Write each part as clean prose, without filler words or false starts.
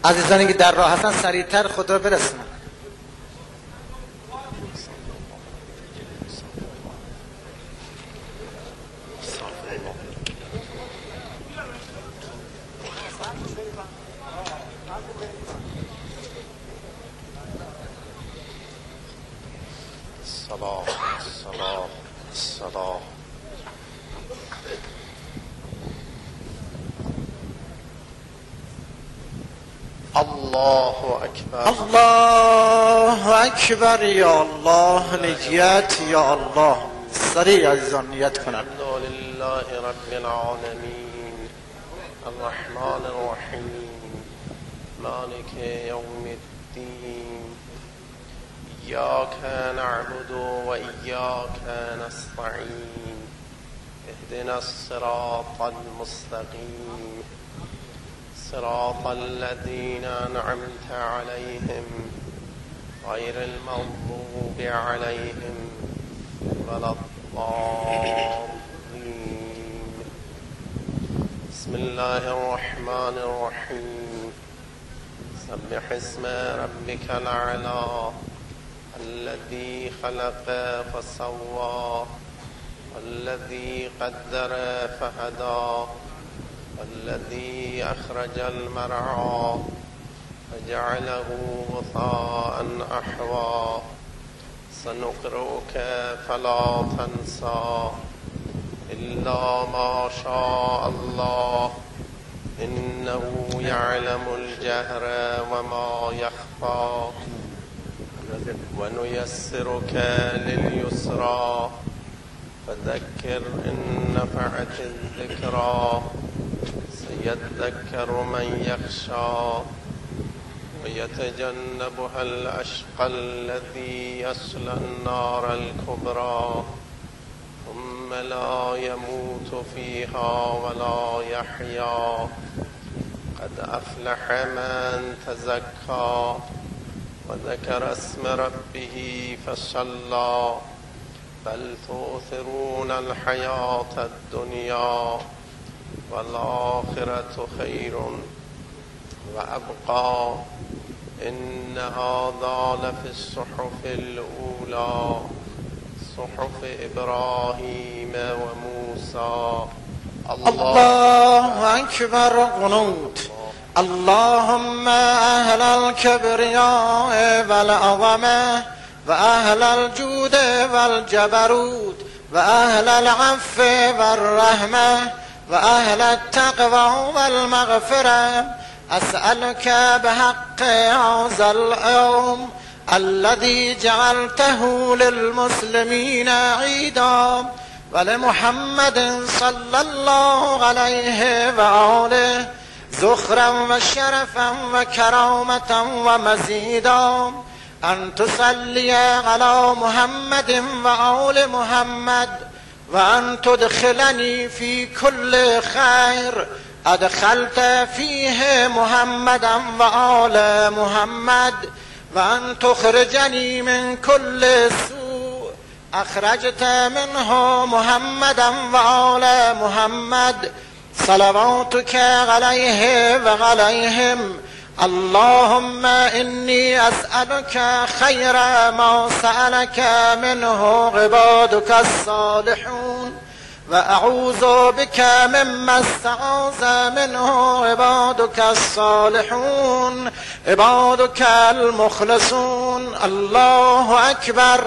عزیزانی که در راه هستن سریعتر خود را برسونن. صلاة صلاة صلاة. الله أكبر الله اکبر. یا الله نیت، یا الله. سریع عزیزان نیت کنند. الحمد لله رب العالمين الرحمن الرحيم مالك يوم الدين إياك نعبد وإياك نستعين اهدنا الصراط المستقيم صراط الذين أنعمت عليهم غير المغضوب عليهم ولا الضالين. بسم الله الرحمن الرحيم سبح اسم ربك الأعلى الذي خلق فسوى والذي قدر فهدى والذي أخرج المرعى فجعله غثاء أحوى سنقرئك فلا تنسى إلا ما شاء الله إنه يعلم الجهر وما يخفى ونيسرك لليسرى فذكر إن نفعت الذكرى سيذكر من يخشى ويتجنبها الأشقى الذي يصلى النار الكبرى ثم لا يموت فيها ولا يحيا قد أفلح من تزكى وذكر اسم ربه فصلى بل تؤثرون الحياة الدنيا والآخرة خير وأبقى إن هذا لفي الصحف الأولى صحف إبراهيم وموسى. الله أكبر. قنوت. اللهم أهل الكبرياء والعظمة وأهل الجود والجبروت وأهل العفو والرحمة وأهل التقوى والمغفرة أسألك بحق هذا اليوم الذي جعلته للمسلمين عيدا ولمحمد صلى الله عليه وآله ذخرا وشرفا وكرامة ومزيدا أن تصلي على محمد وآل محمد وأن تدخلني في كل خير أدخلت فيه محمدا وآل محمد وأن تخرجني من كل سوء أخرجت منه محمدا وآل محمد صلواتك عليه وعليهم. اللهم إني أسألك خير ما سألك منه عبادك الصالحون وأعوذ بك مما استعاذ منه عبادك الصالحون عبادك المخلصون. الله أكبر.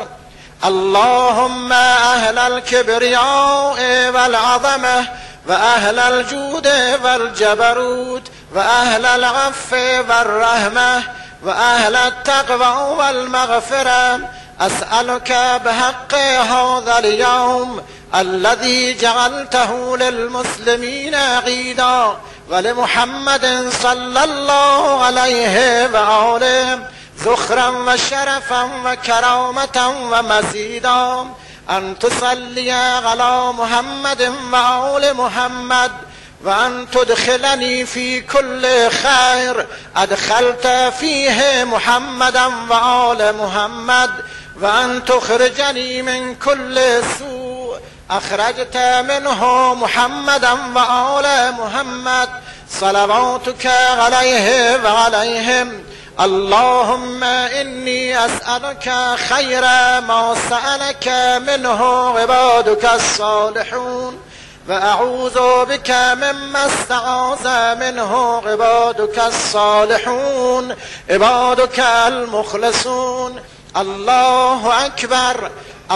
اللهم أهل الكبرياء والعظمة وأهل الجود والجبروت وأهل العفو والرحمة وأهل التقوى والمغفرة أسألك بحق هذا اليوم الذي جعلته للمسلمين عيدا ولمحمد صلى الله عليه وآله ذخرا وشرفا وكرامة ومزيدا أن تصلي على محمد وآل محمد وأن تدخلني في كل خير أدخلت فيه محمدا وآل محمد وأن تخرجني من كل سوء أخرجت منه محمدا وآل محمد صلواتك عليه وعليهم. اللهم إني أسألك خير ما سألك منه عبادك الصالحون، وأعوذ بك مما استعاذ منه عبادك الصالحون عبادك المخلصون. الله أكبر.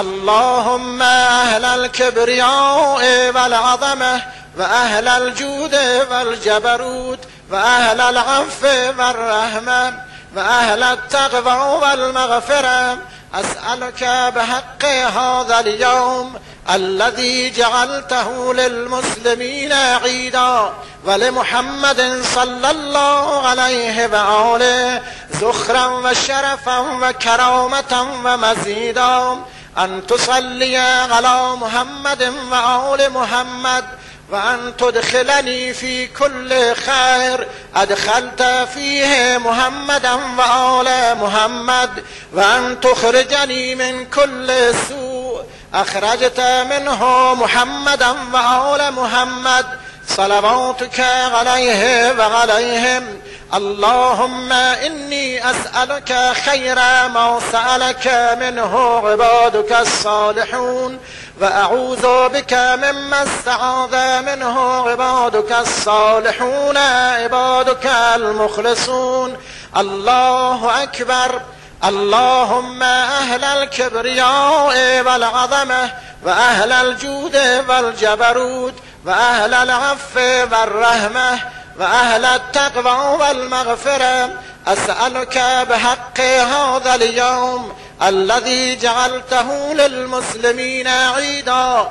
اللهم أهل الكبرياء والعظمة وأهل الجود والجبروت وأهل العفو والرحمة وأهل التقوى والمغفرة، أسألك بحق هذا اليوم الذي جعلته للمسلمين عيدا ولمحمد صلى الله عليه وآله ذخرا وشرفا وكرامة ومزيدا، أن تصلي على محمد وآل محمد، وأن تدخلني في كل خير أدخلت فيه محمدا وآل محمد، وأن تخرجني من كل سوء أخرجت منه محمدا وآل محمد، صلواتك عليه وعليهم. اللهم إني أسألك خير ما سألك منه عبادك الصالحون، وأعوذ بك مما استعاذ منه عبادك الصالحون عبادك المخلصون. الله أكبر. اللهم أهل الكبرياء والعظمة وأهل الجود والجبروت وأهل العفو والرحمة وأهل التقوى والمغفرة، أسألك بحق هذا اليوم الذي جعلته للمسلمين عيدا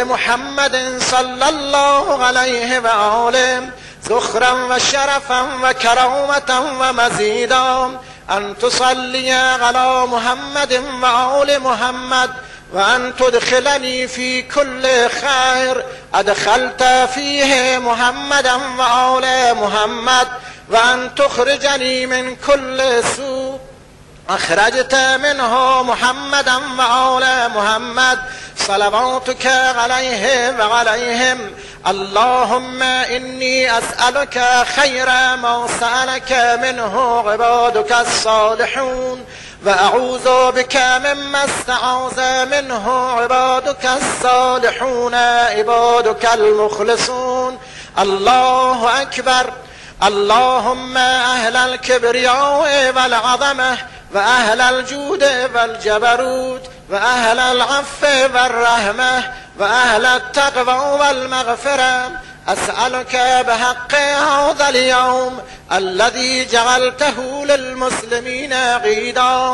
ولمحمد صلى الله عليه وآله ذخرا وشرفا وكرامة ومزيدا، أن تصلي على محمد وآل محمد، وأن تدخلني في كل خير أدخلت فيه محمدا وآل محمد، وأن تخرجني من كل سوء أخرجت منه محمدا وآل محمد، صلواتك عليه وعليهم. اللهم إني أسألك خير ما سألك منه عبادك الصالحون، وأعوذ بك مما استعاذ منه عبادك الصالحون عبادك المخلصون. الله أكبر. اللهم أهل الكبرياء والعظمة وأهل الجود والجبروت وأهل العفو والرحمة وأهل التقوى والمغفرة، أسألك بحق هذا اليوم الذي جعلته للمسلمين عيدا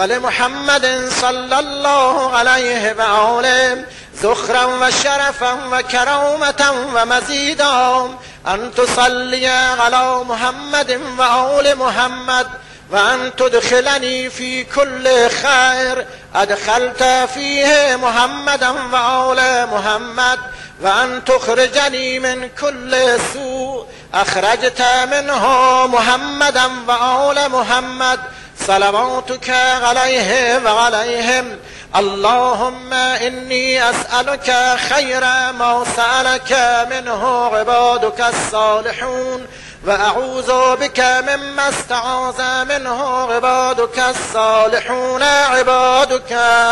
ولمحمد صلى الله عليه وآله ذخرا وشرفا وكرامة ومزيدا، أن تصلي على محمد وآل محمد، وأن تدخلني في كل خير أدخلت فيه محمدا وآل محمد، وأن تخرجني من كل سوء أخرجت منه محمدا وآل محمد، صلواتك عليه وعليهم. اللهم إني أسألك خير ما سألك منه عبادك الصالحون، وأعوذ بك مما استعاذ منه عبادك الصالحون عبادك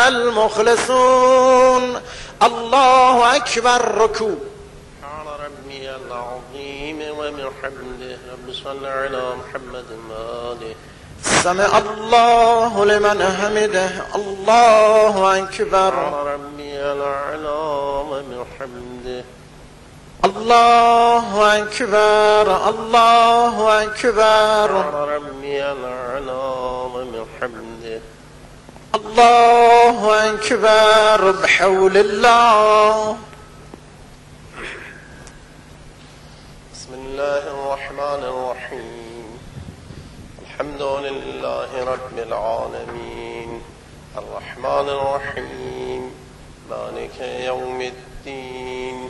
المخلصون. الله أكبر. ركوع. سبحان ربي العظيم وبحمده. رب صل على محمد وآله. سمع الله لمن حمده. الله أكبر. سبحان ربي الأعلى وبحمده. الله أكبر. الله أكبر. سبحان ربي الأعلى وبحمده. الله أكبر. بحول الله. بسم الله الرحمن الرحيم. الحمد لله رب العالمين الرحمن الرحيم مالك يوم الدين،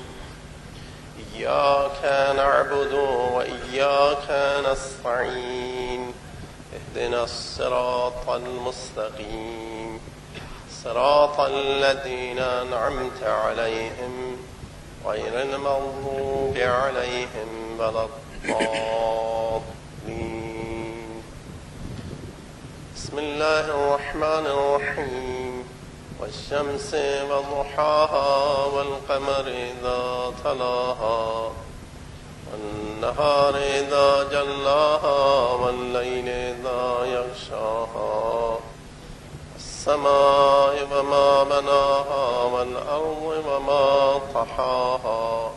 إياك نعبد وإياك نستعين، اهدنا الصراط المستقيم صراط الذين أنعمت عليهم غير المغضوب عليهم ولا الضالين. بسم الله الرحمن الرحيم. والشمس وضحاها والقمر إذا تلاها والنهار إذا جلاها والليل إذا يغشاها والسماء وما بناها والأرض وما طحاها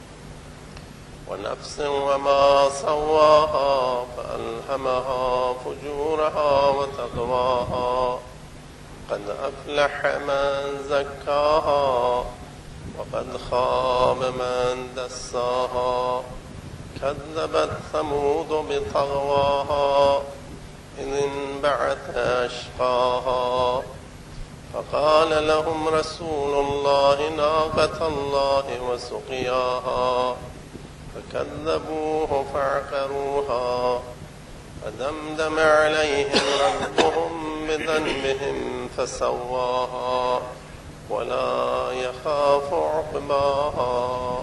ونفس وما سواها فألهمها فجورها وتقواها قد أفلح من زكاها وقد خاب من دساها كذبت ثمود بطغواها إذ انبعث أشقاها فقال لهم رسول الله ناقة الله وسقياها فكذبوه فعقروها فدمدم عليهم ربهم بذنبهم فسواها ولا يخاف عقباها.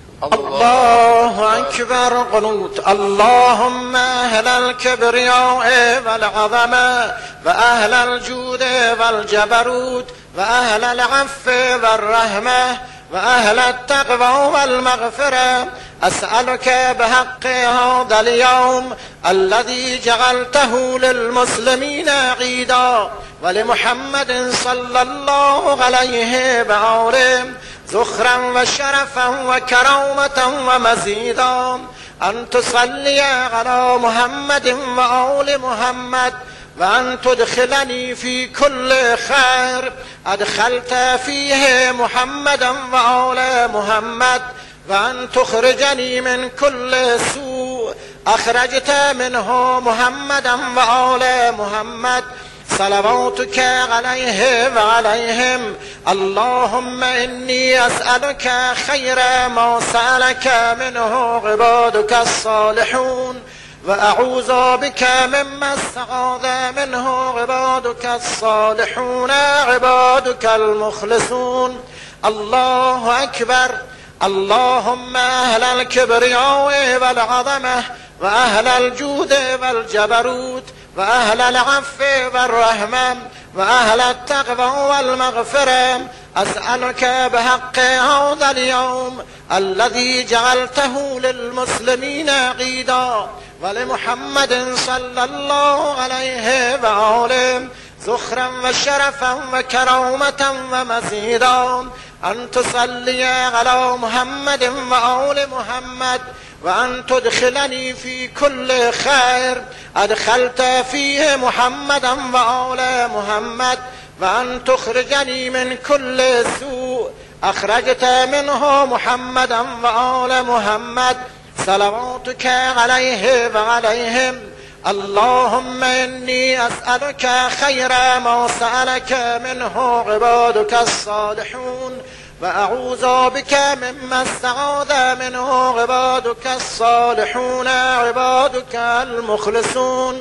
الله أكبر. قنوت. اللهم أهل الكبرياء والعظمة وأهل الجود والجبروت وأهل العفو والرحمة وأهل التقوى والمغفرة أسألك بحق هذا اليوم الذي جعلته للمسلمين عيدا ولمحمد صلى الله عليه وآله ذخرا وشرفا وكرامة ومزيدا أن تصلي على محمد وآل محمد وأن تدخلني في كل خير أدخلت فيه محمدا وآل محمد وأن تخرجني من كل سوء أخرجت منه محمدا وآل محمد صلواتك عليه وعليهم. اللهم إني أسألك خير ما سألك منه عبادك الصالحون وأعوذ بك مما استعاذ منه عبادك الصالحون عبادك المخلصون. الله أكبر. اللهم أهل الكبرياء والعظمة وأهل الجود والجبروت وأهل العفو والرحمة وأهل التقوى والمغفرة أسألك بحق هذا اليوم الذي جعلته للمسلمين عيدا ولمحمد صلى الله عليه وآله ذخرا وشرفا وكرامة ومزيدا أن تصلي على محمد وآل محمد وأن تدخلني في كل خير أدخلت فيه محمدا وآل محمد وأن تخرجني من كل سوء أخرجت منه محمدا وآل محمد صلواتك عليه وعليهم. اللهم إني أسألك خير ما سألك منه عبادك الصالحون وأعوذ بك مما استعاذ منه عبادك الصالحون عبادك المخلصون.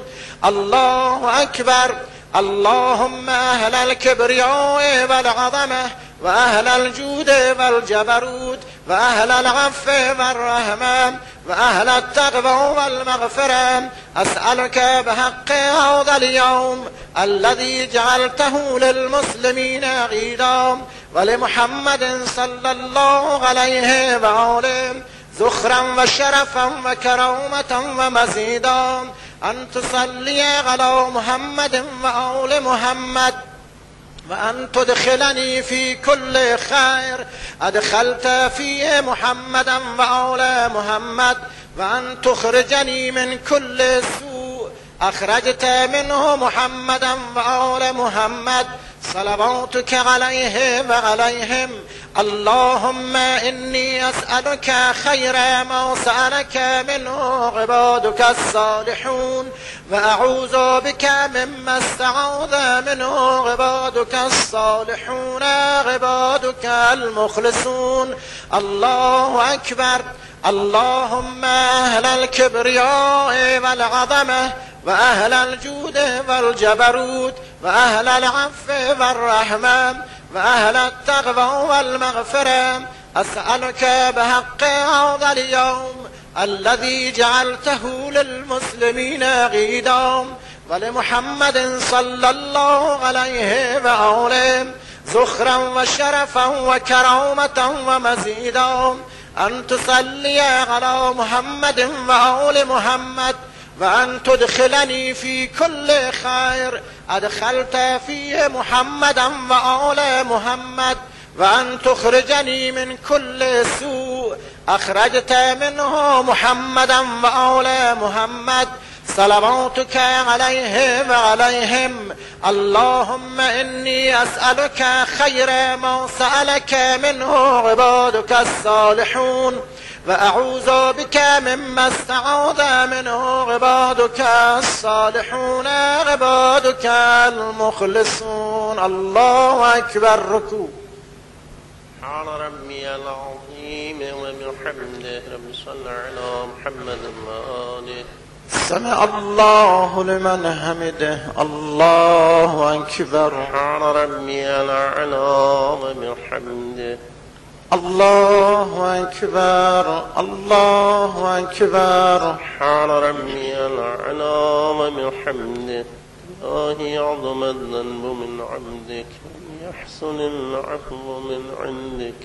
الله أكبر. اللهم أهل الكبرياء والعظمة وأهل الجود والجبروت وأهل العفو والرحمة وأهل التقوى والمغفرة أسألك بحق هذا اليوم الذي جعلته للمسلمين عيدا ولمحمد صلى الله عليه وآله ذخرا وشرفا وكرامة ومزيدا أن تصلي على محمد وآل محمد وأن تدخلني في كل خير أدخلت فيه محمدا وآل محمد وأن تخرجني من كل سوء أخرجت منه محمدا وآل محمد صلواتك عليه وعليهم. اللهم إني أسألك خير ما سألك منه عبادك الصالحون وأعوذ بك مما استعاذ منه عبادك الصالحون عبادك المخلصون. الله أكبر. اللهم أهل الكبرياء والعظمة وأهل الجود والجبروت وأهل العفو والرحمة وأهل التقوى والمغفرة أسألك بحق هذا اليوم الذي جعلته للمسلمين عيدا ولمحمد صلى الله عليه وآله ذخرا وشرفا وكرامة ومزيدا أن تصلي على محمد وآل محمد وأن تدخلني في كل خير أدخلت فيه محمدا وآل محمد وأن تخرجني من كل سوء أخرجت منه محمدا وآل محمد صلواتك عليه وعليهم. اللهم إني أسألك خير ما سألك منه عبادك الصالحون وأعوذ بك مما استعاذ منه عبادك الصالحون عبادك المخلصون. الله أكبر. ركوع. سبحان ربي العظيم وبحمده. رب صل على محمد وآله. سمع الله لمن حمده. الله أكبر. سبحان ربي الأعلى وبحمده. الله أكبر. الله أكبر. سبحان ربي الأعلى وبحمده. إلهي عظم الذنب من عبدك يحسن العفو من عندك.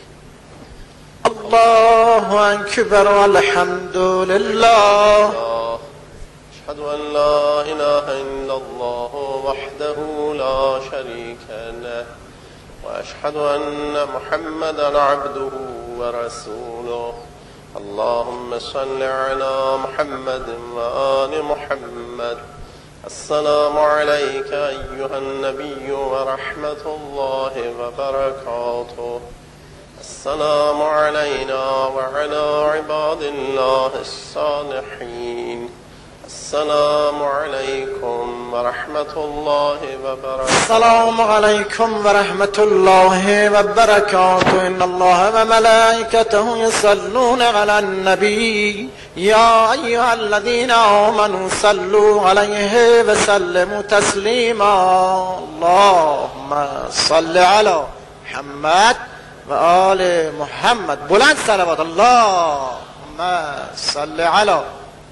الله أكبر والحمد لله. أشهد أن لا إله إلا الله وحده لا شريك له وأشهد أن محمدا عبده ورسوله. اللهم صل على محمد وآل محمد. السلام عليك أيها النبي ورحمة الله وبركاته. السلام علينا وعلى عباد الله الصالحين. السلام عليكم ورحمة الله وبركاته. السلام عليكم ورحمة الله وبركاته. إن الله وملائكته يصلون على النبي يا أيها الذين آمنوا صلوا عليه وسلموا تسليما. اللهم صل على محمد وآل محمد. بلند صلوات. اللهم صل على.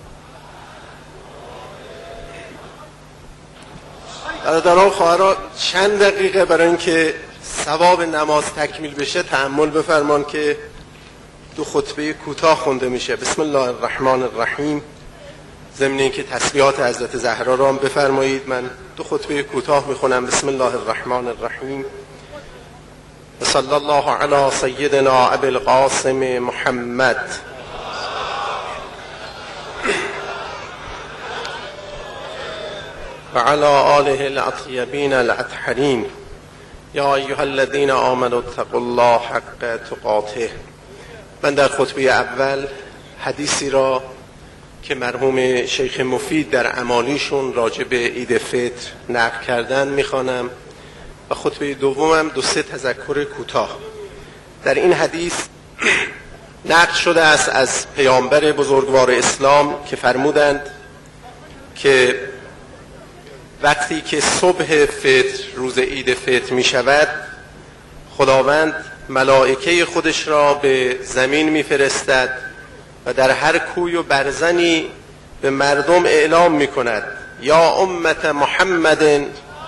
برادران خواهران چند دقیقه برای اینکه ثواب نماز تکمیل بشه تأمل بفرمان که دو خطبه کوتاه خونده میشه. بسم الله الرحمن الرحیم. ضمن اینکه تسبیحات حضرت زهرا را هم بفرمایید من دو خطبه کوتاه میخونم. بسم الله الرحمن الرحیم. صلی الله علی سیدنا ابی القاسم محمد. وعلى آله الأطيبين الأطهرين. یا ایها الذین آمنوا اتقوا الله حق تقاته. من در خطبه اول حدیثی را که مرحوم شیخ مفید در امالیشون راجع به عید فطر نقل کردن میخوانم و خطبه دومم دو سه تذکر کوتاه. در این حدیث نقل شده است از پیامبر بزرگوار اسلام که فرمودند که وقتی که صبح فطر روز عید فطر می شود خداوند ملائکه خودش را به زمین می فرستد و در هر کوی و برزنی به مردم اعلام می کند یا امت محمد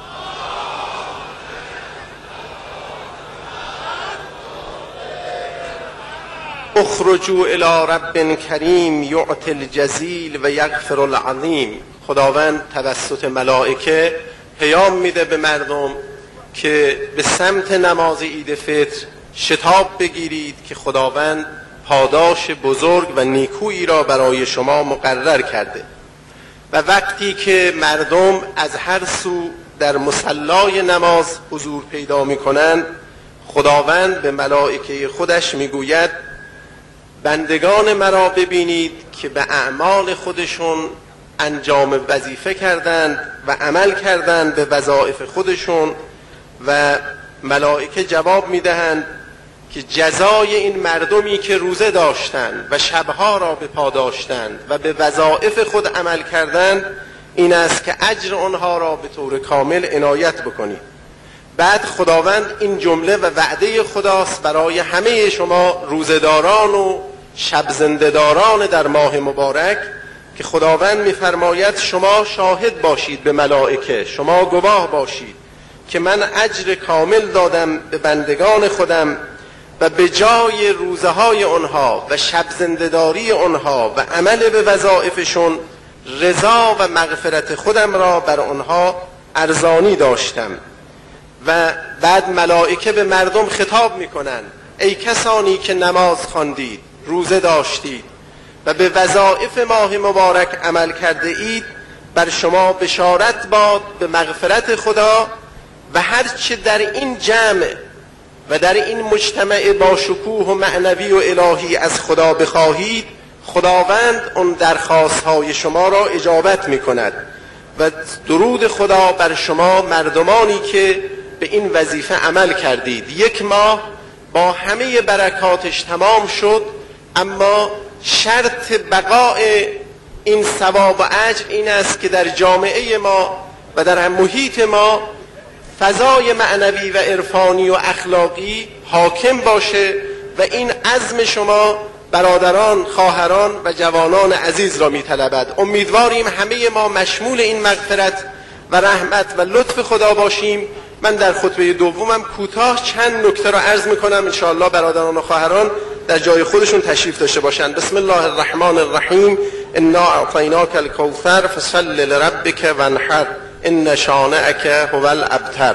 اخرجوا الی رب کریم یعطی الجزیل و یغفر العظیم. خداوند توسط ملائکه پیام میده به مردم که به سمت نماز عید فطر شتاب بگیرید که خداوند پاداش بزرگ و نیکویی را برای شما مقرر کرده. و وقتی که مردم از هر سو در مصلای نماز حضور پیدا میکنند خداوند به ملائکه خودش میگوید بندگان مرا ببینید که به اعمال خودشون انجام وظیفه کردند و عمل کردند به وظایف خودشون و ملائکه جواب میدهند که جزای این مردمی که روزه داشتند و شبها را به پا داشتند و به وظایف خود عمل کردند این است که اجر آنها را به طور کامل عنایت بکنید. بعد خداوند این جمله و وعده خداست برای همه شما روزه‌داران و شب زنده‌داران در ماه مبارک که خداوند می‌فرماید شما شاهد باشید به ملائکه، شما گواه باشید که من اجر کامل دادم به بندگان خودم و به جای روزهای آنها و شب زنده‌داری آنها و عمل به وظایفشون رضا و مغفرت خودم را بر آنها ارزانی داشتم. و بعد ملائکه به مردم خطاب میکنن ای کسانی که نماز خواندید، روزه داشتید و به وظایف ماه مبارک عمل کرده اید، بر شما بشارت باد به مغفرت خدا و هرچه در این جمع و در این مجتمع با شکوه و معنوی و الهی از خدا بخواهید، خداوند اون درخواست های شما را اجابت می کند و درود خدا بر شما مردمانی که به این وظیفه عمل کردید. یک ماه با همه برکاتش تمام شد، اما شرط بقای این ثواب و اجر این است که در جامعه ما و در محیط ما فضای معنوی و عرفانی و اخلاقی حاکم باشه و این عزم شما برادران، خواهران و جوانان عزیز را می‌طلبد. امیدواریم همه ما مشمول این مغفرت و رحمت و لطف خدا باشیم. من در خطبه دومم کوتاه چند نکته را عرض می‌کنم، ان شاء الله برادران و خواهران در جای خودشون تشریف داشته باشند. بسم الله الرحمن الرحیم. انا اعطیناک الکوثر فصل لربک وانحر ان شانئک هو الابتر.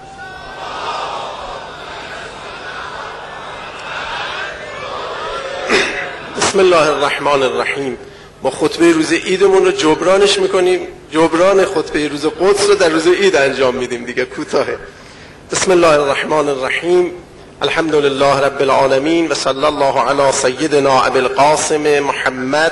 بسم الله الرحمن الرحیم. ما خطبه روز عیدمون رو جبرانش میکنیم، جبران خطبه روز قدس رو در روز عید انجام میدیم دیگه، کوتاهه. بسم الله الرحمن الرحیم. الحمد لله رب العالمین و صلی الله علی سیدنا ابی القاسم محمد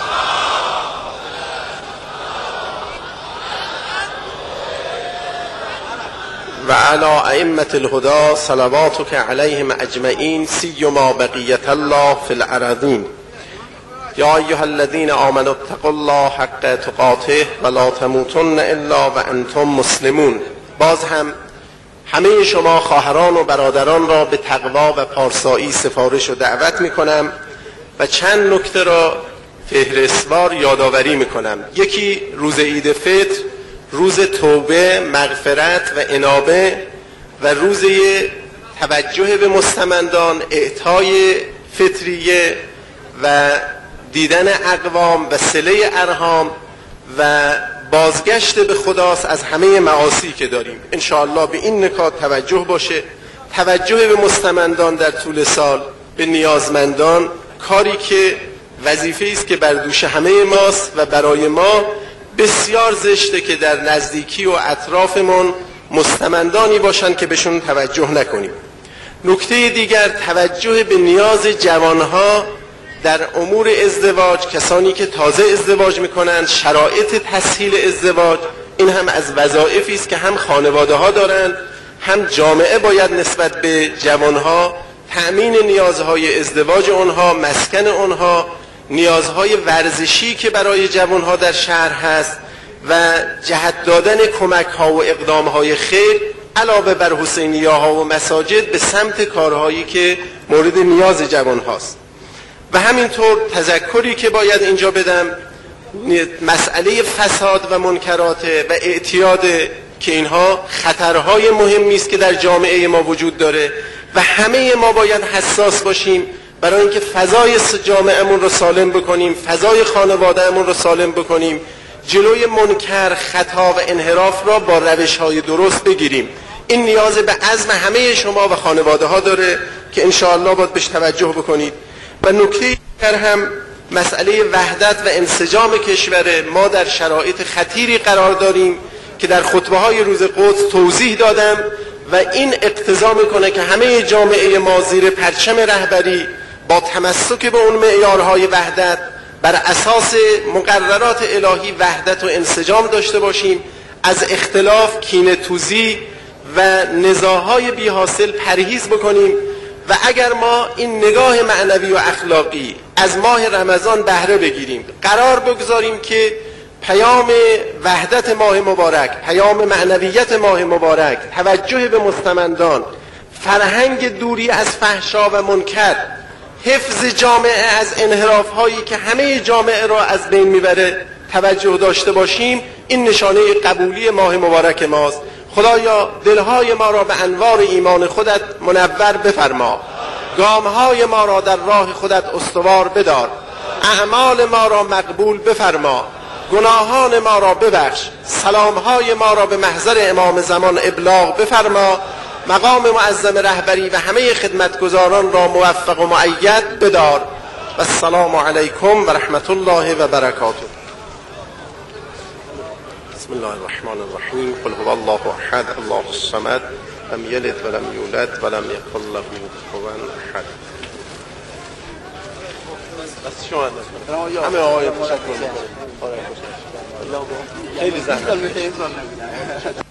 و علی ائمة الهدى صلواتک علیهم اجمعین سیما بقیت الله فی الارضین. یا ایها الذین آمنوا اتقوا الله حق تقاته ولا تموتن الا وانتم مسلمون. باز هم همه شما خواهران و برادران را به تقوا و پارسایی سفارش و دعوت میکنم و چند نکته را فهرستوار یادآوری میکنم. یکی روز عید فطر، روز توبه، مغفرت و انابه و روز توجه به مستمندان، اعطای فطریه و دیدن اقوام و صله ارحام و بازگشت به خداست از همه معاصی که داریم. انشاءالله به این نکات توجه باشه. توجه به مستمندان در طول سال، به نیازمندان، کاری که وظیفه است که بر دوش همه ماست و برای ما بسیار زشته که در نزدیکی و اطرافمون مستمندانی باشن که بهشون توجه نکنیم. نکته دیگر، توجه به نیاز جوانها در امور ازدواج، کسانی که تازه ازدواج میکنن، شرایط تسهیل ازدواج. این هم از وظایفی است که هم خانواده ها دارن، هم جامعه باید نسبت به جوانها تأمین نیازهای ازدواج اونها، مسکن اونها، نیازهای ورزشی که برای جوانها در شهر هست و جهت دادن کمک ها و اقدام های خیر علاوه بر حسینیه ها و مساجد به سمت کارهایی که مورد نیاز جوان هاست. و همینطور تذکری که باید اینجا بدم، مسئله فساد و منکرات و اعتیاد که اینها خطرهای مهمی است که در جامعه ما وجود داره و همه ما باید حساس باشیم برای اینکه فضای جامعهمون رو سالم بکنیم، فضای خانوادهمون رو سالم بکنیم، جلوی منکر، خطا و انحراف را با روش‌های درست بگیریم. این نیاز به عزم همه شما و خانواده ها داره که انشاءالله باید بهش توجه بکنید. و نکته دیگر هم مسئله وحدت و انسجام کشور ما در شرایط خطیری قرار داریم که در خطبه های روز قدس توضیح دادم و این اقتضا میکنه که همه جامعه ما زیر پرچم رهبری با تمسک به اون معیارهای وحدت بر اساس مقررات الهی وحدت و انسجام داشته باشیم، از اختلاف، کینه‌توزی و نزاعهای بی حاصل پرهیز بکنیم و اگر ما این نگاه معنوی و اخلاقی از ماه رمضان بهره بگیریم، قرار بگذاریم که پیام وحدت ماه مبارک، پیام معنویت ماه مبارک، توجه به مستمندان، فرهنگ دوری از فحشا و منکر، حفظ جامعه از انحراف هایی که همه جامعه را از بین میبره توجه داشته باشیم. این نشانه قبولی ماه مبارک ماست. خدایا دلهای ما را به انوار ایمان خودت منور بفرما، گامهای ما را در راه خودت استوار بدار، اعمال ما را مقبول بفرما، گناهان ما را ببخش، سلامهای ما را به محضر امام زمان ابلاغ بفرما، مقام معظم رهبری و همه خدمتگزاران را موفق و مؤید بدار. و السلام علیکم و رحمت الله و برکاته. بسم الله الرحمن الرحیم. قل هو الله احد الله الصمد لم یلد ولم یولد ولم یکن له کفوا احد. بس شما همه آقای تشکر میکنم. خیلی زحمت